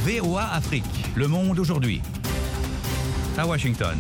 VOA Afrique, le monde aujourd'hui. À Washington.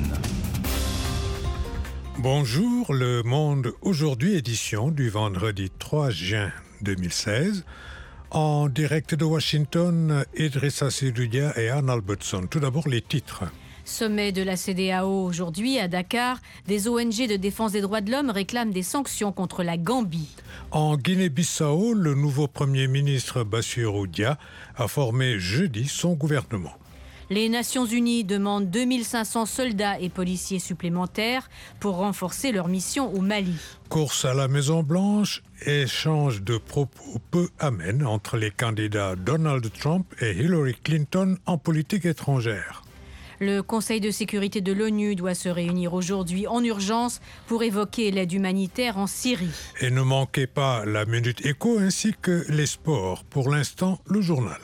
Bonjour, le monde aujourd'hui, édition du vendredi 3 juin 2016. En direct de Washington, Idrissa Seloudia et Anne Albertson. Tout d'abord, les titres. Sommet de la CEDEAO aujourd'hui à Dakar, des ONG de défense des droits de l'homme réclament des sanctions contre la Gambie. En Guinée-Bissau, le nouveau Premier ministre Bassirou Dia a formé jeudi son gouvernement. Les Nations Unies demandent 2500 soldats et policiers supplémentaires pour renforcer leur mission au Mali. Course à la Maison-Blanche, échange de propos peu amènes entre les candidats Donald Trump et Hillary Clinton en politique étrangère. Le Conseil de sécurité de l'ONU doit se réunir aujourd'hui en urgence pour évoquer l'aide humanitaire en Syrie. Et ne manquez pas la Minute Éco ainsi que les sports. Pour l'instant, le journal.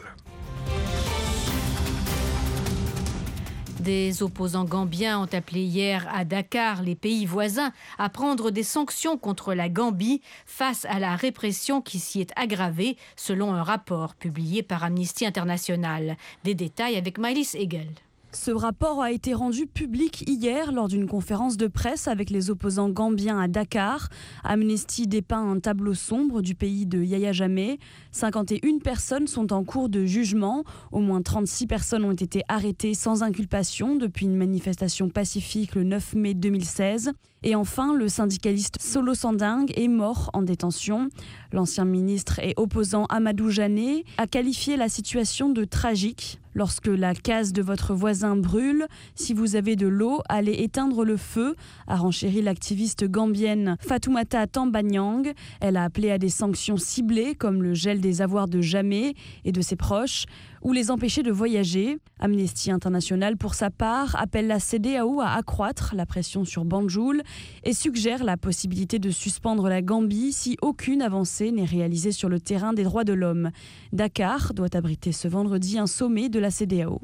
Des opposants gambiens ont appelé hier à Dakar les pays voisins à prendre des sanctions contre la Gambie face à la répression qui s'y est aggravée, selon un rapport publié par Amnesty International. Des détails avec Mylis Hegel. Ce rapport a été rendu public hier lors d'une conférence de presse avec les opposants gambiens à Dakar. Amnesty dépeint un tableau sombre du pays de Yaya Jammeh. 51 personnes sont en cours de jugement. Au moins 36 personnes ont été arrêtées sans inculpation depuis une manifestation pacifique le 9 mai 2016. Et enfin, le syndicaliste Solo Sanding est mort en détention. L'ancien ministre et opposant Amadou Jané a qualifié la situation de tragique. Lorsque la case de votre voisin brûle, si vous avez de l'eau, allez éteindre le feu, a renchéri l'activiste gambienne Fatoumata Tambanyang. Elle a appelé à des sanctions ciblées comme le gel des avoirs de Jammeh et de ses proches ou les empêcher de voyager. Amnesty International, pour sa part, appelle la CEDEAO à accroître la pression sur Banjul et suggère la possibilité de suspendre la Gambie si aucune avancée n'est réalisée sur le terrain des droits de l'homme. Dakar doit abriter ce vendredi un sommet de la CEDEAO.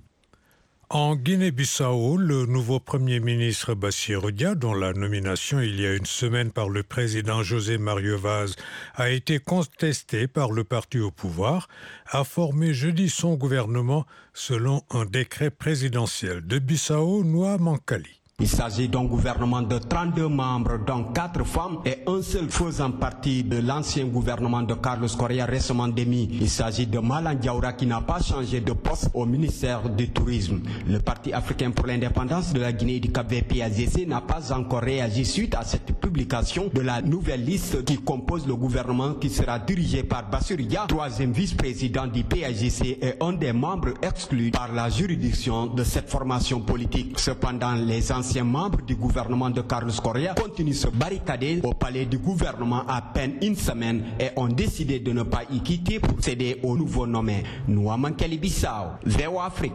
En Guinée-Bissau, le nouveau Premier ministre Bassirou Dia, dont la nomination il y a une semaine par le président José Mario Vaz a été contestée par le parti au pouvoir, a formé jeudi son gouvernement selon un décret présidentiel. De Bissau, Noa Mankali. Il s'agit d'un gouvernement de 32 membres, dont 4 femmes et un seul faisant partie de l'ancien gouvernement de Carlos Correa récemment démis. Il s'agit de Malan Diaoura qui n'a pas changé de poste au ministère du Tourisme. Le Parti africain pour l'indépendance de la Guinée et du Cap-Vert PAIGC n'a pas encore réagi suite à cette publication de la nouvelle liste qui compose le gouvernement qui sera dirigé par Bassirou Dia, troisième vice-président du PAIGC et un des membres exclus par la juridiction de cette formation politique. Cependant, les anciens membres du gouvernement de Carlos Correa continuent de se barricader au palais du gouvernement à peine une semaine et ont décidé de ne pas y quitter pour céder au nouveau nommé. Nouamankeli Bissau, VOA Afrique.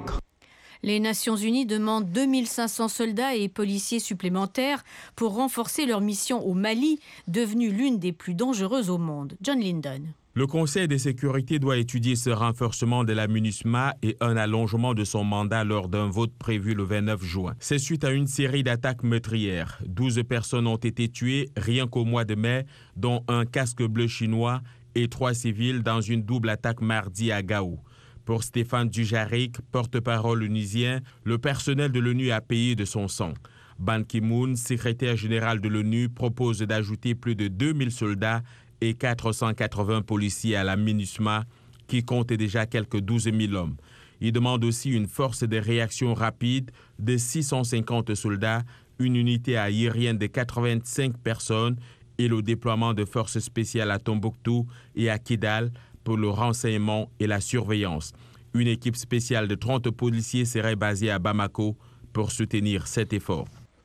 Les Nations Unies demandent 2500 soldats et policiers supplémentaires pour renforcer leur mission au Mali, devenue l'une des plus dangereuses au monde. John Lyndon. Le Conseil de sécurité doit étudier ce renforcement de la MINUSMA et un allongement de son mandat lors d'un vote prévu le 29 juin. C'est suite à une série d'attaques meurtrières. 12 personnes ont été tuées rien qu'au mois de mai, dont un casque bleu chinois et 3 civils dans une double attaque mardi à Gao. Pour Stéphane Dujarric, porte-parole onusien, le personnel de l'ONU a payé de son sang. Ban Ki-moon, secrétaire général de l'ONU, propose d'ajouter plus de 2000 soldats et 480 policiers à la MINUSMA, qui compte déjà quelques 12 000 hommes. Il demande aussi une force de réaction rapide de 650 soldats, une unité aérienne de 85 personnes et le déploiement de forces spéciales à Tombouctou et à Kidal pour le renseignement et la surveillance. Une équipe spéciale de 30 policiers serait basée à Bamako pour soutenir cet effort.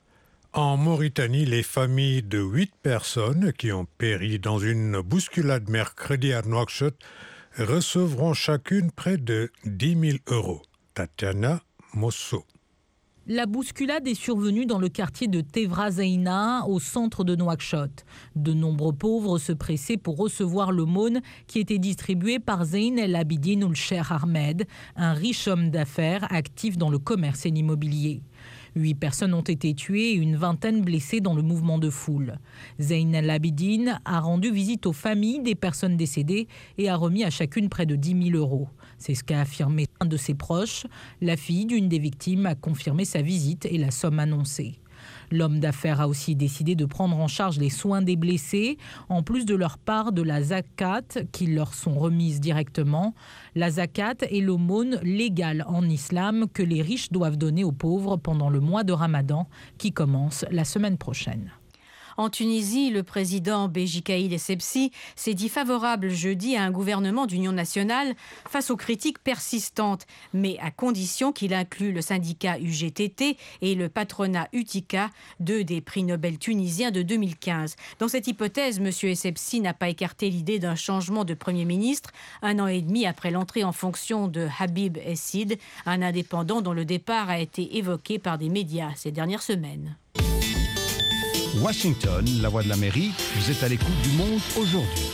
En Mauritanie, les familles de 8 personnes qui ont péri dans une bousculade mercredi à Nouakchott recevront chacune près de 10 000 €. Tatiana Mosso. La bousculade est survenue dans le quartier de Tevra Zeina, au centre de Nouakchott. De nombreux pauvres se pressaient pour recevoir l'aumône qui était distribuée par Zeyn El Abidine Ould Cheikh Ahmed, un riche homme d'affaires actif dans le commerce et l'immobilier. 8 personnes ont été tuées et une vingtaine blessées dans le mouvement de foule. Zeyn El-Abidine a rendu visite aux familles des personnes décédées et a remis à chacune près de 10 000 €. C'est ce qu'a affirmé un de ses proches. La fille d'une des victimes a confirmé sa visite et la somme annoncée. L'homme d'affaires a aussi décidé de prendre en charge les soins des blessés, en plus de leur part de la zakat qui leur sont remises directement. La zakat est l'aumône légale en islam que les riches doivent donner aux pauvres pendant le mois de Ramadan qui commence la semaine prochaine. En Tunisie, le président Béji Caïd Essebsi s'est dit favorable jeudi à un gouvernement d'union nationale face aux critiques persistantes, mais à condition qu'il inclue le syndicat UGTT et le patronat Utica, 2 des prix Nobel tunisiens de 2015. Dans cette hypothèse, M. Essebsi n'a pas écarté l'idée d'un changement de Premier ministre 1 an et demi après l'entrée en fonction de Habib Essid, un indépendant dont le départ a été évoqué par des médias ces dernières semaines. Washington, la voix de l'Amérique, vous êtes à l'écoute du monde aujourd'hui.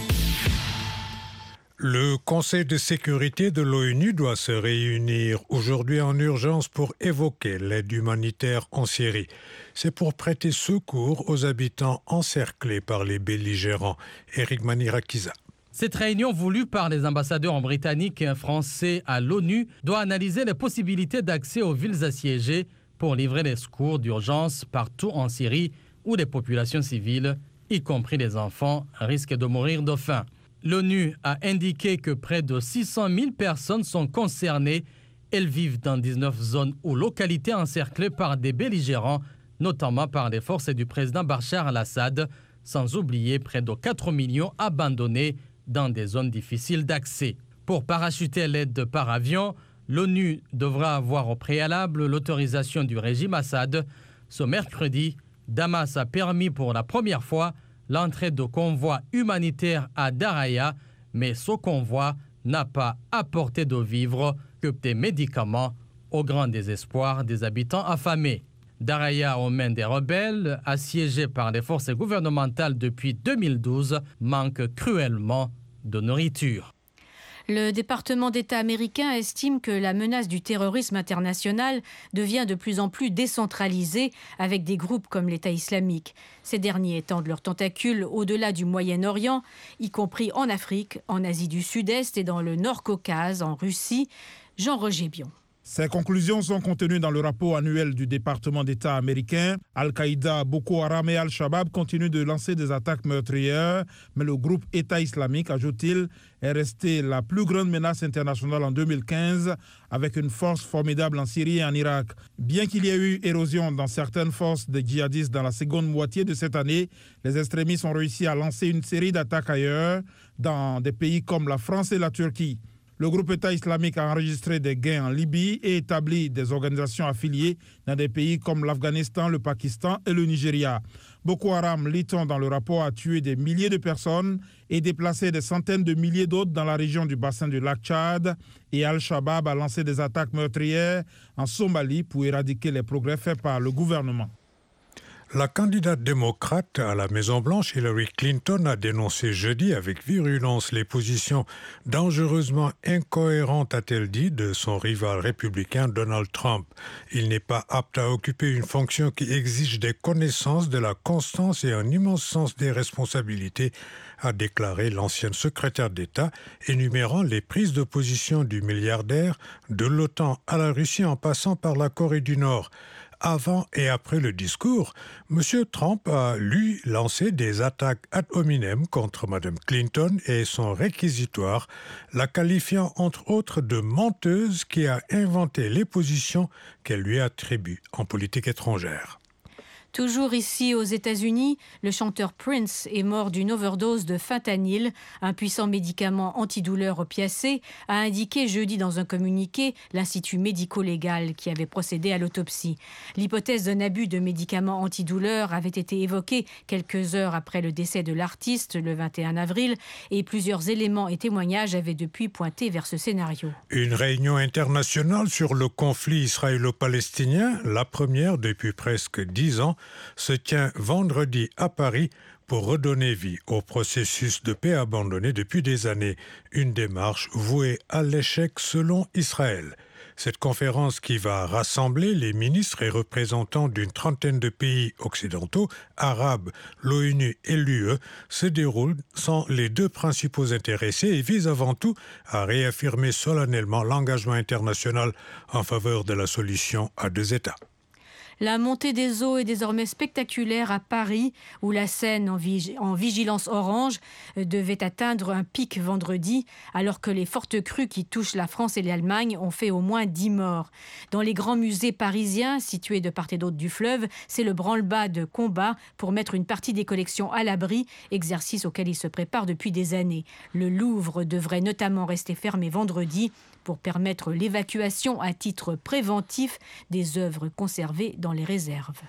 Le Conseil de sécurité de l'ONU doit se réunir aujourd'hui en urgence pour évoquer l'aide humanitaire en Syrie. C'est pour prêter secours aux habitants encerclés par les belligérants. Eric Manirakiza. Cette réunion voulue par les ambassadeurs britanniques et français à l'ONU doit analyser les possibilités d'accès aux villes assiégées pour livrer les secours d'urgence partout en Syrie où les populations civiles, y compris les enfants, risquent de mourir de faim. L'ONU a indiqué que près de 600 000 personnes sont concernées. Elles vivent dans 19 zones ou localités encerclées par des belligérants, notamment par les forces du président Bachar al-Assad, sans oublier près de 4 millions abandonnés dans des zones difficiles d'accès. Pour parachuter l'aide par avion, l'ONU devra avoir au préalable l'autorisation du régime Assad. Ce mercredi, Damas a permis pour la première fois l'entrée de convois humanitaires à Daraya, mais ce convoi n'a pas apporté de vivres que des médicaments au grand désespoir des habitants affamés. Daraya, aux mains des rebelles, assiégé par les forces gouvernementales depuis 2012, manque cruellement de nourriture. Le département d'État américain estime que la menace du terrorisme international devient de plus en plus décentralisée avec des groupes comme l'État islamique. Ces derniers étendent leurs tentacules au-delà du Moyen-Orient, y compris en Afrique, en Asie du Sud-Est et dans le Nord-Caucase, en Russie. Jean-Roger Bion. Ces conclusions sont contenues dans le rapport annuel du département d'État américain. Al-Qaïda, Boko Haram et Al-Shabaab continuent de lancer des attaques meurtrières, mais le groupe État islamique, ajoute-t-il, est resté la plus grande menace internationale en 2015, avec une force formidable en Syrie et en Irak. Bien qu'il y ait eu érosion dans certaines forces des djihadistes dans la seconde moitié de cette année, les extrémistes ont réussi à lancer une série d'attaques ailleurs, dans des pays comme la France et la Turquie. Le groupe État islamique a enregistré des gains en Libye et établi des organisations affiliées dans des pays comme l'Afghanistan, le Pakistan et le Nigeria. Boko Haram, lit-on dans le rapport, a tué des milliers de personnes et déplacé des centaines de milliers d'autres dans la région du bassin du lac Tchad. Et Al-Shabaab a lancé des attaques meurtrières en Somalie pour éradiquer les progrès faits par le gouvernement. La candidate démocrate à la Maison-Blanche, Hillary Clinton, a dénoncé jeudi avec virulence les positions dangereusement incohérentes, a-t-elle dit, de son rival républicain Donald Trump. Il n'est pas apte à occuper une fonction qui exige des connaissances, de la constance et un immense sens des responsabilités, a déclaré l'ancienne secrétaire d'État, énumérant les prises de position du milliardaire de l'OTAN à la Russie en passant par la Corée du Nord. Avant et après le discours, M. Trump a, lui, lancé des attaques ad hominem contre Mme Clinton et son réquisitoire, la qualifiant entre autres de menteuse qui a inventé les positions qu'elle lui attribue en politique étrangère. Toujours ici aux États-Unis, le chanteur Prince est mort d'une overdose de fentanyl, un puissant médicament antidouleur opiacé, a indiqué jeudi dans un communiqué l'Institut médico-légal qui avait procédé à l'autopsie. L'hypothèse d'un abus de médicaments antidouleurs avait été évoquée quelques heures après le décès de l'artiste, le 21 avril, et plusieurs éléments et témoignages avaient depuis pointé vers ce scénario. Une réunion internationale sur le conflit israélo-palestinien, la première depuis presque 10 ans, se tient vendredi à Paris pour redonner vie au processus de paix abandonné depuis des années, une démarche vouée à l'échec selon Israël. Cette conférence qui va rassembler les ministres et représentants d'une trentaine de pays occidentaux, arabes, l'ONU et l'UE, se déroule sans les deux principaux intéressés et vise avant tout à réaffirmer solennellement l'engagement international en faveur de la solution à deux États. La montée des eaux est désormais spectaculaire à Paris, où la Seine, en vigilance orange, devait atteindre un pic vendredi, alors que les fortes crues qui touchent la France et l'Allemagne ont fait au moins 10 morts. Dans les grands musées parisiens, situés de part et d'autre du fleuve, c'est le branle-bas de combat pour mettre une partie des collections à l'abri, exercice auquel ils se préparent depuis des années. Le Louvre devrait notamment rester fermé vendredi pour permettre l'évacuation à titre préventif des œuvres conservées dans les réserves.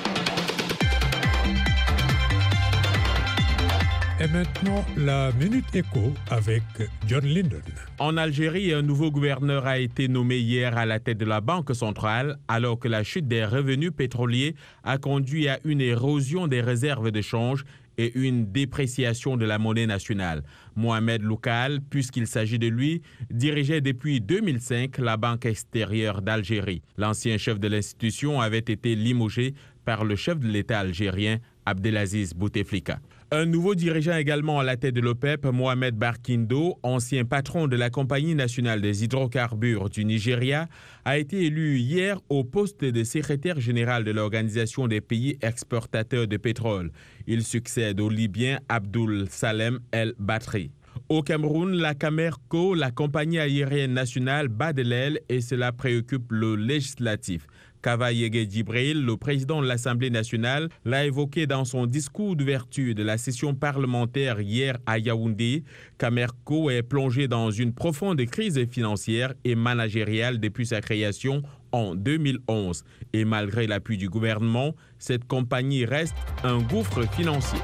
Et maintenant, la Minute Éco avec John Linden. En Algérie, un nouveau gouverneur a été nommé hier à la tête de la Banque centrale, alors que la chute des revenus pétroliers a conduit à une érosion des réserves de change et une dépréciation de la monnaie nationale. Mohamed Loukal, puisqu'il s'agit de lui, dirigeait depuis 2005 la Banque extérieure d'Algérie. L'ancien chef de l'institution avait été limogé par le chef de l'État algérien, Abdelaziz Bouteflika. Un nouveau dirigeant également à la tête de l'OPEP, Mohamed Barkindo, ancien patron de la Compagnie nationale des hydrocarbures du Nigeria, a été élu hier au poste de secrétaire général de l'Organisation des pays exportateurs de pétrole. Il succède au Libyen Abdul Salem El Batri. Au Cameroun, la Camerco, la compagnie aérienne nationale, bat de l'aile et cela préoccupe le législatif. Kava Yege Djibril, le président de l'Assemblée nationale, l'a évoqué dans son discours d'ouverture de la session parlementaire hier à Yaoundé. Camerco est plongé dans une profonde crise financière et managériale depuis sa création en 2011. Et malgré l'appui du gouvernement, cette compagnie reste un gouffre financier.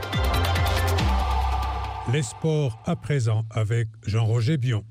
Les sports à présent avec Jean-Roger Bion.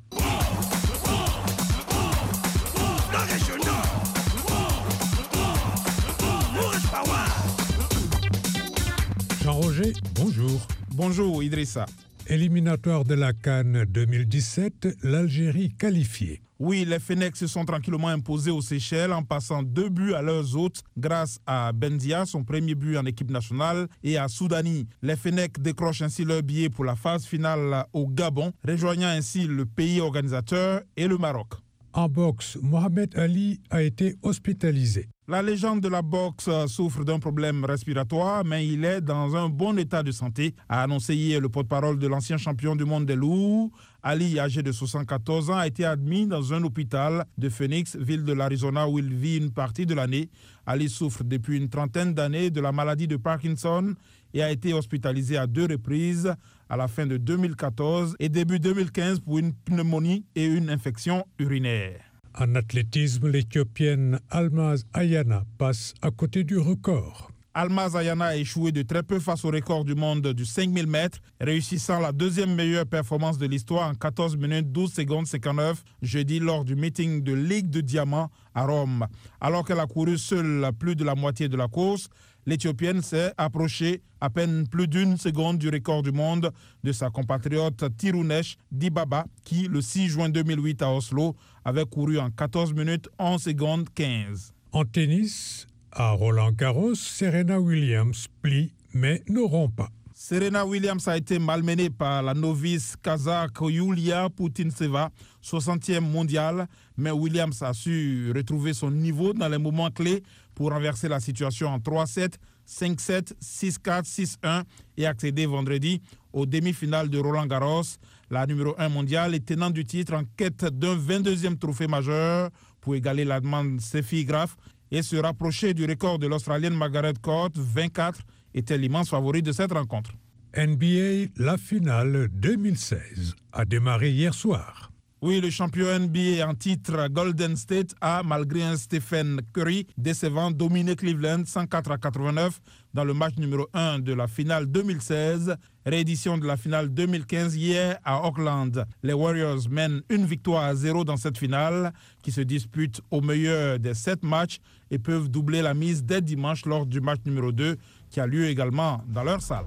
Jean-Roger, bonjour. Bonjour Idrissa. Éliminatoire de la CAN 2017, l'Algérie qualifiée. Oui, les Fennecs se sont tranquillement imposés aux Seychelles en passant 2 buts à leurs hôtes grâce à Bendia, son premier but en équipe nationale, et à Soudani. Les Fennecs décrochent ainsi leur billet pour la phase finale au Gabon, rejoignant ainsi le pays organisateur et le Maroc. En boxe, Mohamed Ali a été hospitalisé. La légende de la boxe souffre d'un problème respiratoire, mais il est dans un bon état de santé, a annoncé hier le porte-parole de l'ancien champion du monde des lourds. Ali, âgé de 74 ans, a été admis dans un hôpital de Phoenix, ville de l'Arizona où il vit une partie de l'année. Ali souffre depuis une trentaine d'années de la maladie de Parkinson et a été hospitalisé à 2 reprises à la fin de 2014 et début 2015 pour une pneumonie et une infection urinaire. En athlétisme, l'Éthiopienne Almaz Ayana passe à côté du record. Almaz Ayana a échoué de très peu face au record du monde du 5000 mètres, réussissant la deuxième meilleure performance de l'histoire en 14 minutes 12 secondes 59 jeudi lors du meeting de Ligue de Diamant à Rome. Alors qu'elle a couru seule plus de la moitié de la course, l'Éthiopienne s'est approchée à peine plus d'1 seconde du record du monde de sa compatriote Tirunesh Dibaba qui, le 6 juin 2008 à Oslo, avait couru en 14 minutes 11 secondes 15. En tennis, à Roland-Garros, Serena Williams plie mais ne rompt pas. Serena Williams a été malmenée par la novice kazakh Yulia Putintseva, 60e mondiale, mais Williams a su retrouver son niveau dans les moments clés pour renverser la situation en 3-7, 5-7, 6-4, 6-1 et accéder vendredi aux demi-finales de Roland-Garros. La numéro 1 mondiale est tenante du titre en quête d'un 22e trophée majeur pour égaler l'Allemande Steffi Graf et se rapprocher du record de l'Australienne Margaret Court, 24, était l'immense favori de cette rencontre. NBA, la finale 2016 a démarré hier soir. Oui, le champion NBA en titre Golden State a, malgré un Stephen Curry décevant, dominé Cleveland 104-89 dans le match numéro 1 de la finale 2016, réédition de la finale 2015 hier à Auckland. Les Warriors mènent 1-0 dans cette finale qui se dispute au meilleur des 7 matchs et peuvent doubler la mise dès dimanche lors du match numéro 2 qui a lieu également dans leur salle.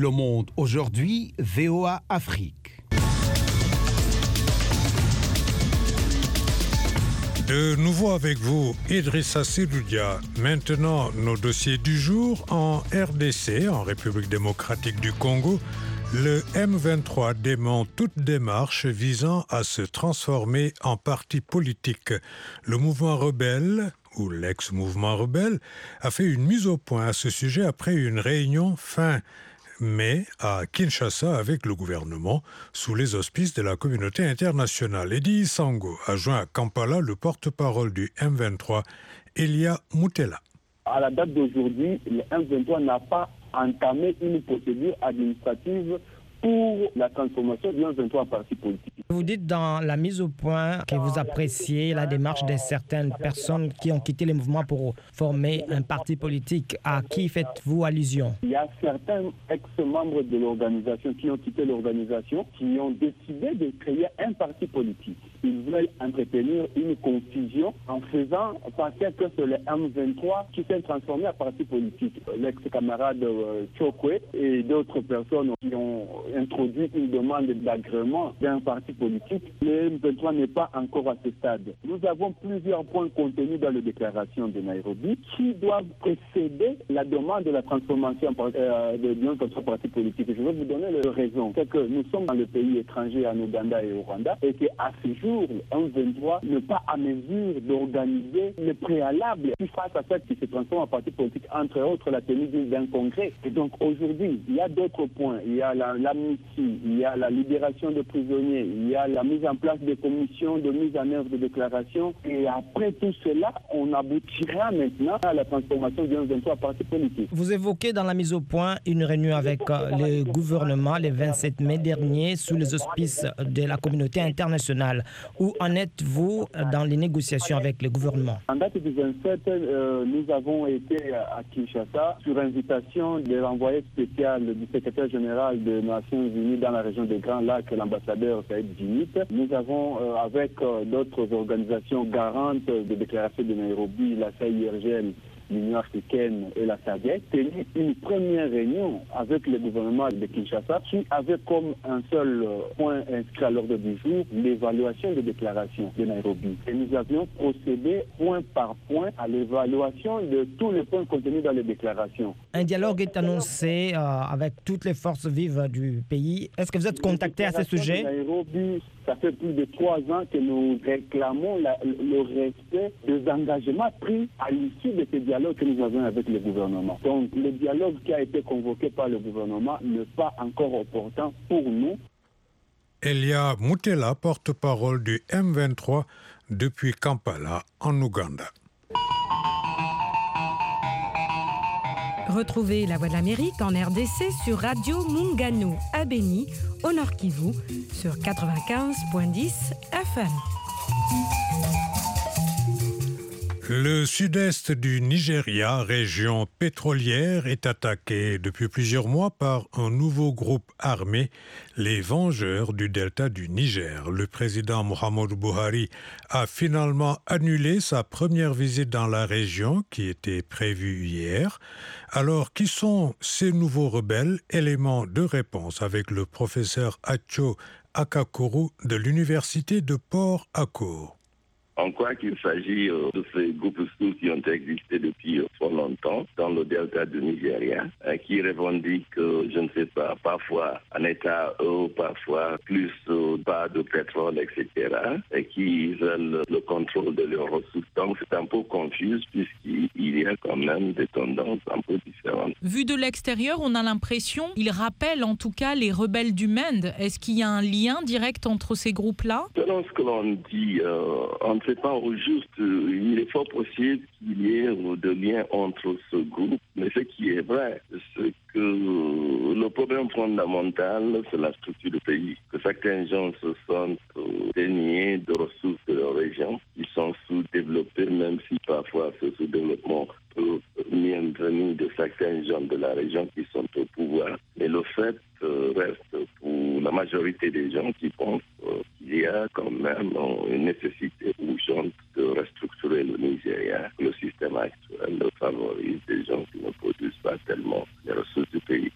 Le Monde aujourd'hui, VOA Afrique. De nouveau avec vous, Idrissa Seloudia. Maintenant, nos dossiers du jour. En RDC, en République démocratique du Congo, le M23 dément toute démarche visant à se transformer en parti politique. Le mouvement rebelle, ou l'ex-mouvement rebelle, a fait une mise au point à ce sujet après une réunion fin mai à Kinshasa avec le gouvernement sous les auspices de la communauté internationale. Edi Sango a joint à Kampala le porte-parole du M23, Elia Moutela. À la date d'aujourd'hui, le M23 n'a pas entamé une procédure administrative pour la transformation du M23 en parti politique. Vous dites dans la mise au point que vous appréciez la démarche de certaines personnes qui ont quitté le mouvement pour former un parti politique. À qui faites-vous allusion? Il y a certains ex-membres de l'organisation qui ont quitté l'organisation, qui ont décidé de créer un parti politique. Ils veulent entretenir une confusion en faisant penser que c'est le M23 qui s'est transformé en parti politique. L'ex-camarade Chokwe et d'autres personnes qui ont introduit une demande d'agrément d'un parti politique. Le M23 n'est pas encore à ce stade. Nous avons plusieurs points contenus dans la déclaration de Nairobi qui doivent précéder la demande de la transformation d'un parti politique. Je vais vous donner les raisons. C'est que nous sommes dans le pays étranger, en Ouganda et au Rwanda, et qu'à ce jour, le M23 n'est pas à mesure d'organiser le préalable qui face à ça qui se transforme en parti politique, entre autres la tenue d'un congrès. Et donc aujourd'hui, il y a d'autres points. Il y a l'amnistie, il y a la libération des prisonniers, il y a la mise en place des commissions de mise en œuvre de déclarations. Et après tout cela, on aboutira maintenant à la transformation du M23 en parti politique. Vous évoquez dans la mise au point une réunion avec le gouvernement le 27 mai dernier sous les auspices de la communauté internationale. Où en êtes-vous dans les négociations avec le gouvernement? En date du 27, nous avons été à Kinshasa sur invitation de l'envoyé spécial du secrétaire général des Nations Unies dans la région des Grands Lacs, l'ambassadeur Saïd Djimit. Nous avons, avec d'autres organisations garantes de déclaration de Nairobi, la CIRGL, l'Union africaine et la SADC, tenu une première réunion avec le gouvernement de Kinshasa qui avait comme un seul point inscrit à l'ordre du jour l'évaluation des déclarations de Nairobi. Et nous avions procédé point par point à l'évaluation de tous les points contenus dans les déclarations. Un dialogue est annoncé avec toutes les forces vives du pays. Est-ce que vous êtes contacté à ce sujet? Nairobi, ça fait plus de 3 ans que nous réclamons le respect des engagements pris à l'issue de ces dialogues que nous avons avec le gouvernement. Donc, le dialogue qui a été convoqué par le gouvernement n'est pas encore opportun pour nous. Elia Moutela, porte-parole du M23 depuis Kampala, en Ouganda. Retrouvez La Voix de l'Amérique en RDC sur Radio Mungano à Beni, au Nord Kivu, sur 95.10 FM. Le sud-est du Nigeria, région pétrolière, est attaqué depuis plusieurs mois par un nouveau groupe armé, les Vengeurs du delta du Niger. Le président Muhammadu Buhari a finalement annulé sa première visite dans la région qui était prévue hier. Alors, qui sont ces nouveaux rebelles? Élément de réponse avec le professeur Acho Akakuru de l'université de Port-Harcourt. On croit qu'il s'agit de ces groupes qui ont existé depuis fort longtemps dans le delta du Nigeria, qui revendiquent, je ne sais pas, parfois un état parfois plus pas de pétrole, etc., et qui veulent le contrôle de leurs ressources. Donc c'est un peu confus puisqu'il y a quand même des tendances un peu différentes. Vu de l'extérieur, on a l'impression, il rappelle en tout cas les rebelles du Mende. Est-ce qu'il y a un lien direct entre ces groupes-là? Selon ce que l'on dit, on ne sait pas au juste, il est fort possible qu'il y ait de liens entre ce groupe, mais ce qui est vrai, c'est que le problème fondamental, c'est la structure du pays. Que certains gens se sentent déniés de ressources de leur région, ils sont sous-développés, même si parfois ce sous-développement peut venir de certains gens de la région qui sont au pouvoir. Mais le fait reste pour la majorité des gens qui pensent qu'il y a quand même une nécessité urgente de restructurer le Nigeria. Le système actuel favorise des gens qui ne produisent pas tellement les ressources du pays.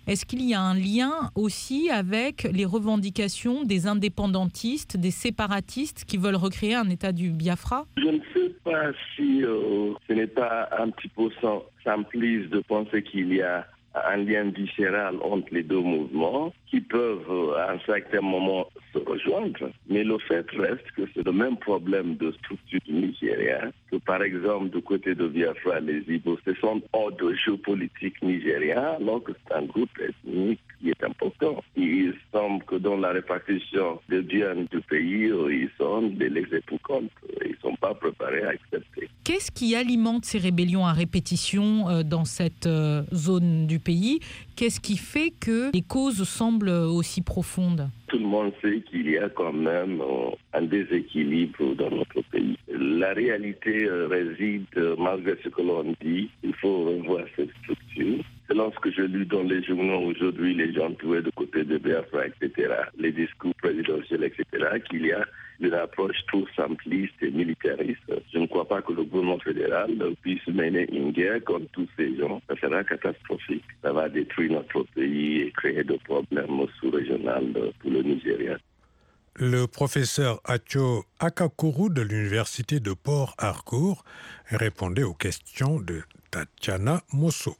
Est-ce qu'il y a un lien aussi avec les revendications des indépendantistes, des séparatistes qui veulent recréer un État du Biafra? Je ne sais pas si ce n'est pas un petit peu simpliste de penser qu'il y a un lien viscéral entre les deux mouvements qui peuvent à un certain moment se rejoindre. Mais le fait reste que c'est le même problème de structure du Nigeria, que par exemple du côté de Biafra, les Igbo, ce sont hors de jeu politique nigérien, alors que c'est un groupe ethnique qui est important. Il semble que dans la répartition des biens du pays, ils sont des laissés pour compte. Ils ne sont pas préparés à accepter. Qu'est-ce qui alimente ces rébellions à répétition dans cette zone du pays? Qu'est-ce qui fait que les causes semblent aussi profondes? Tout le monde sait qu'il y a quand même un déséquilibre dans notre pays. La réalité réside, malgré ce que l'on dit, il faut revoir cette structure. Selon ce que je lis dans les journaux aujourd'hui, les gens tués de côté de Biafra, etc., les discours présidentiels, etc., qu'il y a une approche trop simpliste et militariste. Je ne crois pas que le gouvernement fédéral puisse mener une guerre contre tous ces gens. Ça sera catastrophique. Ça va détruire notre pays et créer des problèmes sous-régionaux pour le Nigeria. Le professeur Acho Akakuru de l'université de Port Harcourt répondait aux questions de Tatiana Mosso.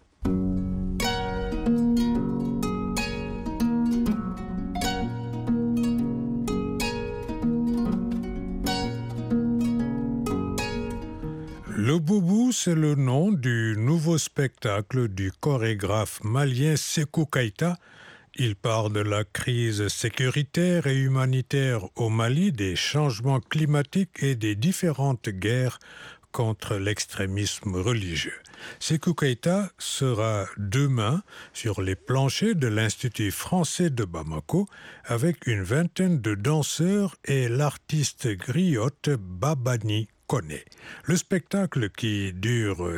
Le Boubou, c'est le nom du nouveau spectacle du chorégraphe malien Sékou Keïta. Il parle de la crise sécuritaire et humanitaire au Mali, des changements climatiques et des différentes guerres contre l'extrémisme religieux. Sékou Keïta sera demain sur les planchers de l'Institut français de Bamako avec une vingtaine de danseurs et l'artiste griotte Babani Koné. Le spectacle, qui dure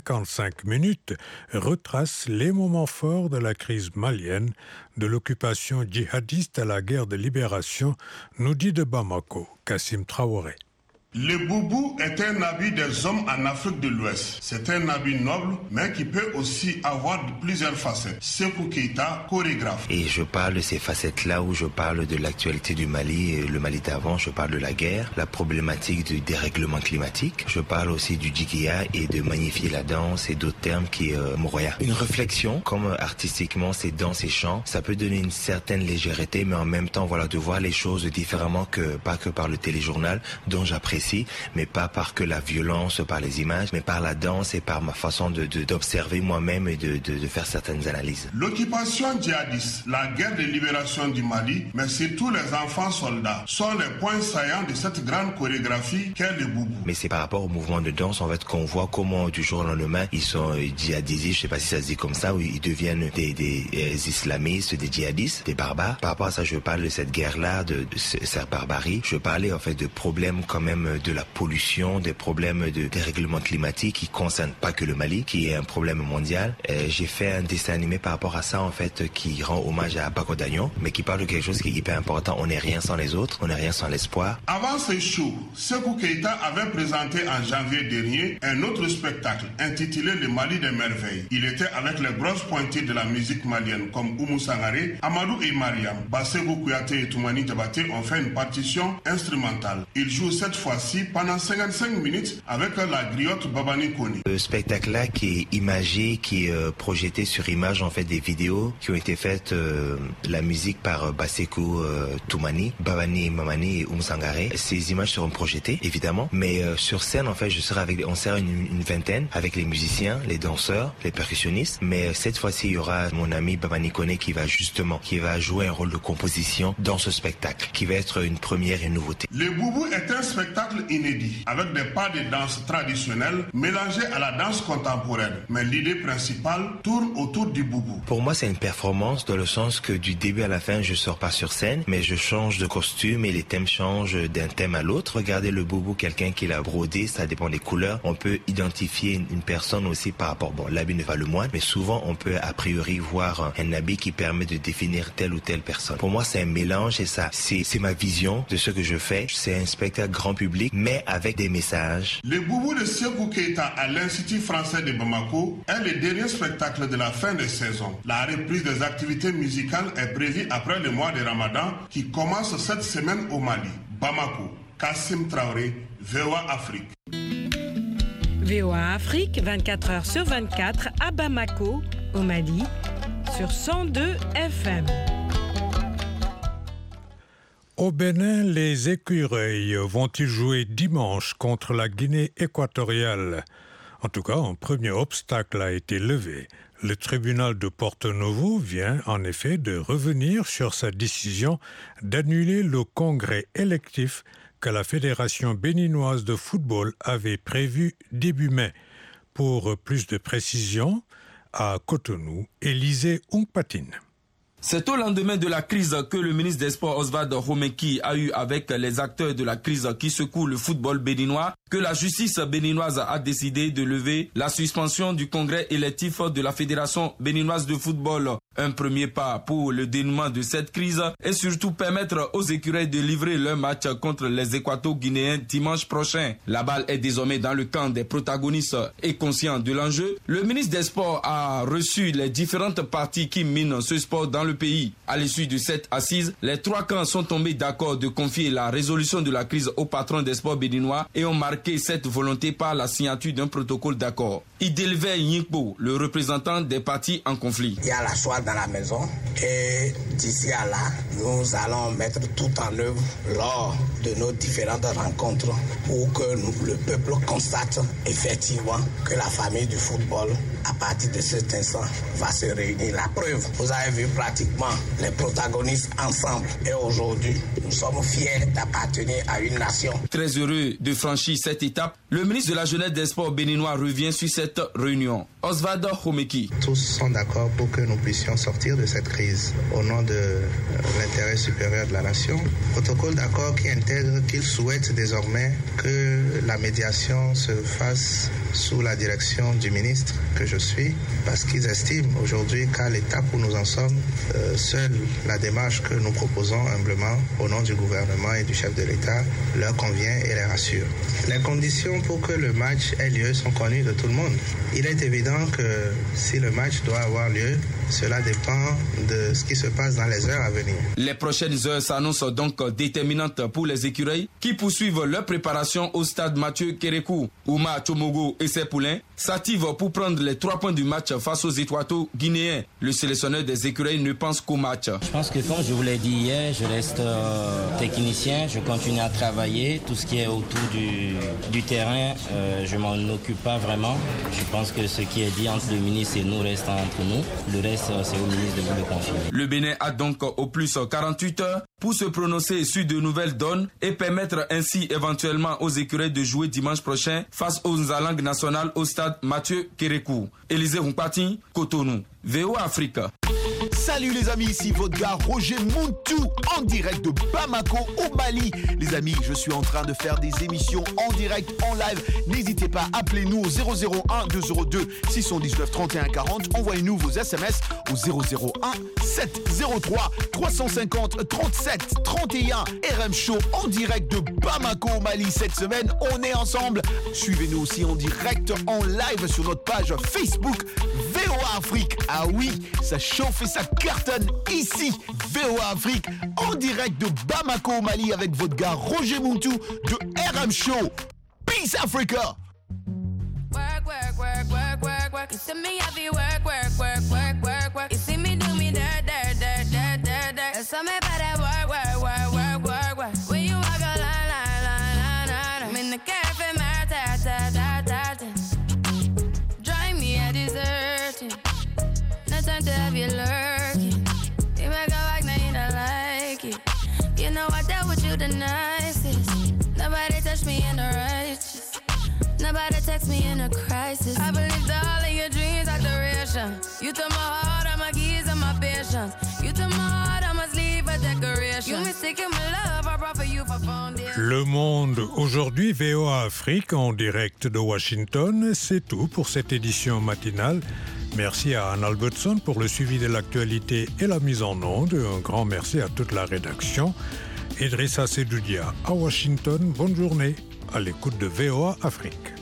55 minutes, retrace les moments forts de la crise malienne, de l'occupation djihadiste à la guerre de libération, nous dit de Bamako, Kassim Traoré. Le boubou est un habit des hommes en Afrique de l'Ouest. C'est un habit noble, mais qui peut aussi avoir plusieurs facettes. Sékou Keïta, chorégraphe. Et je parle de ces facettes-là où je parle de l'actualité du Mali, et le Mali d'avant, je parle de la guerre, la problématique du dérèglement climatique. Je parle aussi du djigia et de magnifier la danse et d'autres termes qui est moroya. Une réflexion, comme artistiquement, c'est danse et chant, ça peut donner une certaine légèreté, mais en même temps, voilà, de voir les choses différemment pas que par le téléjournal, dont j'apprécie, mais pas par que la violence, par les images, mais par la danse et par ma façon d'observer moi-même et de faire certaines analyses. L'occupation djihadiste, la guerre de libération du Mali, mais surtout les enfants soldats, sont les points saillants de cette grande chorégraphie qu'est le boubou. Mais c'est par rapport au mouvement de danse, en fait, qu'on voit comment du jour au lendemain, ils sont djihadisés, je sais pas si ça se dit comme ça, ou ils deviennent des islamistes, des djihadistes, des barbares. Par rapport à ça, je parle de cette guerre-là, de cette barbarie. Je parlais en fait de problèmes quand même de la pollution, des problèmes de dérèglement climatique qui ne concernent pas que le Mali, qui est un problème mondial. J'ai fait un dessin animé par rapport à ça, en fait, qui rend hommage à Bako Dagnon, mais qui parle de quelque chose qui est hyper important. On n'est rien sans les autres, on n'est rien sans l'espoir. Avant ce show, Sékou Keïta avait présenté en janvier dernier un autre spectacle intitulé Le Mali des merveilles. Il était avec les grosses pointures de la musique malienne comme Oumou Sangaré, Amadou et Mariam. Bassego Kouyaté et Toumani Diabaté ont fait une partition instrumentale. Ils jouent cette fois pendant 55 minutes avec la griotte Babani Koné. Le spectacle-là qui est imagé, qui est projeté sur image, en fait, des vidéos qui ont été faites, la musique par Basseko Toumani, Babani Mamani et Sangaré. Ces images seront projetées, évidemment, mais sur scène, en fait, on sera une vingtaine avec les musiciens, les danseurs, les percussionnistes, mais cette fois-ci, il y aura mon ami Babani Koné qui va jouer un rôle de composition dans ce spectacle, qui va être une première et une nouveauté. Le boubou est un spectacle inédit, avec des pas de danse traditionnelles mélangées à la danse contemporaine. Mais l'idée principale tourne autour du boubou. Pour moi, c'est une performance dans le sens que du début à la fin, je sors pas sur scène, mais je change de costume et les thèmes changent d'un thème à l'autre. Regardez le boubou, quelqu'un qui l'a brodé, ça dépend des couleurs. On peut identifier une personne aussi par rapport, l'habit ne va le moine, mais souvent on peut a priori voir un habit qui permet de définir telle ou telle personne. Pour moi, c'est un mélange et ça, c'est ma vision de ce que je fais. C'est un spectacle grand public public, mais avec des messages. Le Boubou de Sékou Keïta à l'Institut français de Bamako est le dernier spectacle de la fin de saison. La reprise des activités musicales est prévue après le mois de Ramadan qui commence cette semaine au Mali. Bamako, Kassim Traoré, VOA Afrique. VOA Afrique, 24 heures sur 24 à Bamako, au Mali, sur 102 FM. Au Bénin, les écureuils vont-ils jouer dimanche contre la Guinée équatoriale? En tout cas, un premier obstacle a été levé. Le tribunal de Porto-Novo vient en effet de revenir sur sa décision d'annuler le congrès électif que la Fédération béninoise de football avait prévu début mai. Pour plus de précisions, à Cotonou, Élisée Oungpatine. C'est au lendemain de la crise que le ministre des Sports Oswald Homeki a eu avec les acteurs de la crise qui secoue le football béninois que la justice béninoise a décidé de lever la suspension du congrès électif de la Fédération béninoise de football. Un premier pas pour le dénouement de cette crise et surtout permettre aux écureuils de livrer leur match contre les Équato-Guinéens dimanche prochain. La balle est désormais dans le camp des protagonistes et conscient de l'enjeu. Le ministre des Sports a reçu les différentes parties qui minent ce sport dans le pays. À l'issue de cette assise, les trois camps sont tombés d'accord de confier la résolution de la crise au patron des sports béninois et ont marqué cette volonté par la signature d'un protocole d'accord. Idelve Nyikpo, le représentant des parties en conflit. Il y a la soie dans la maison et d'ici à là, nous allons mettre tout en œuvre lors de nos différentes rencontres pour que le peuple constate effectivement que la famille du football, à partir de cet instant, va se réunir. La preuve, vous avez vu pratiquement les protagonistes ensemble et aujourd'hui, nous sommes fiers d'appartenir à une nation. Très heureux de franchir cette étape, le ministre de la Jeunesse des Sports béninois revient sur cette réunion. Oswald Homeki. Tous sont d'accord pour que nous puissions sortir de cette crise au nom de l'intérêt supérieur de la nation. Protocole d'accord qui intègre qu'ils souhaitent désormais que la médiation se fasse sous la direction du ministre que je suis, parce qu'ils estiment aujourd'hui qu'à l'étape où nous en sommes, seule la démarche que nous proposons humblement au nom du gouvernement et du chef de l'État leur convient et les rassure. Les conditions pour que le match ait lieu sont connues de tout le monde. Il est évident que si le match doit avoir lieu, cela dépend de ce qui se passe dans les heures à venir. Les prochaines heures s'annoncent donc déterminantes pour les écureuils qui poursuivent leur préparation au stade Mathieu Kérékou. Ouma Chomogo et ses poulains s'activent pour prendre les 3 points du match face aux Équato-Guinéens. Le sélectionneur des écureuils ne pense qu'au match. Je pense que comme je vous l'ai dit hier, je reste technicien, je continue à travailler. Tout ce qui est autour du terrain, je m'en occupe pas vraiment. Je pense que ce qui est dit entre le ministre et nous reste entre nous. Le reste, c'est au ministre de vous le confirmer. Le Bénin a donc au plus 48 heures pour se prononcer sur de nouvelles donnes et permettre ainsi éventuellement aux écureuils de jouer dimanche prochain face aux Alangues nationales au stade Mathieu Kérékou. Élisée Oungpatine, Cotonou, VOA Afrique. Salut les amis, ici votre gars Roger Muntu en direct de Bamako au Mali. Les amis, je suis en train de faire des émissions en direct, en live. N'hésitez pas, appelez-nous au 001 202 619 31 40. Envoyez-nous vos SMS au 001 703 350 37 31. RM Show en direct de Bamako au Mali cette semaine. On est ensemble. Suivez-nous aussi en direct, en live sur notre page Facebook VOA Afrique. Ah oui, ça chauffe et ça cartonne ici, VOA Afrique, en direct de Bamako au Mali avec votre gars Roger Muntu de RM Show. Peace Africa! Work, work, work, work, work, work. You see me heavy work, work, work, work, work, work. You see me do me dirt, dirt, dirt, dirt, dirt, dirt. You saw me better work, work, work, work, work, work. When you walk a line, line, line, line, line. I'm in the cafe, my ta, ta, ta, ta, ta. Drive me a dessert. No time to have you lurking. You make a like, now you don't like it. You know I dealt with you the nicest. Nobody touched me in the righteous. Nobody text me in a crisis. I believed all of your dreams are duration. You took my heart, all my keys, and my patience. You took my heart, I must leave a decoration. You mistaken my love, I brought for you for foundation. Le Monde aujourd'hui, VOA Afrique en direct de Washington. C'est tout pour cette édition matinale. Merci à Anne Albertson pour le suivi de l'actualité et la mise en onde. Un grand merci à toute la rédaction. Idrissa Sedoudia à Washington. Bonne journée. à l'écoute de VOA Afrique.